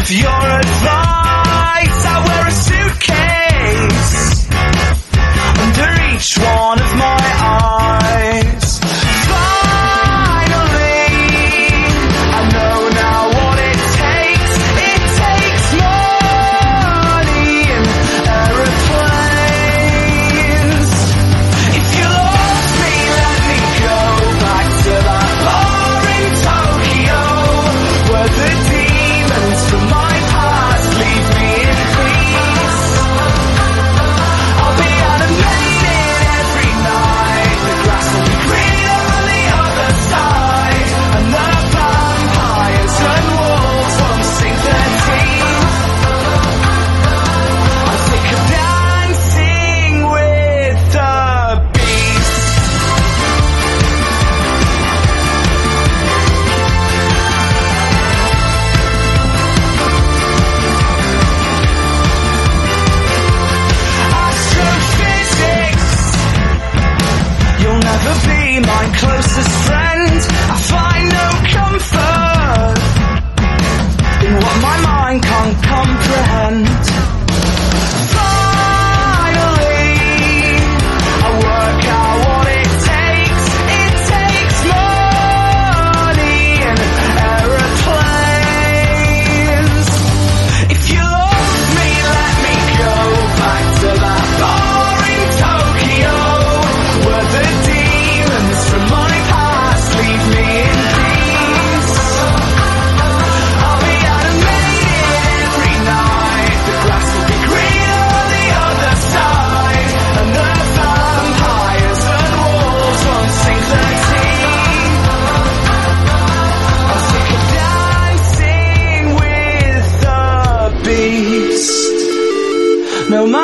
With your advice, I wear a suitcase under each one of my eyes. Finally, I know now what it takes. It takes money and aeroplanes. If you lost me, let me go back to that bar in Tokyo, where the demons from my past leave me in peace. I'll be animated every night. The grass will be greener on the other side, and the vampires and wolves won't sing their teeth. I'm sick of dancing with the beast. Astrophysics, you'll never be my closest friend. I find no comfort in what my mind can't comprehend. Finally, I work out what it takes. It takes money and aeroplanes. If you love me, let me go back to that bar in Tokyo, where the demons from my past leave me in peace. I'll be animated every night. The grass will be greener on the other side, and the vampires and wolves won't sink their teeth. I'm sick of dancing with the beast. No matter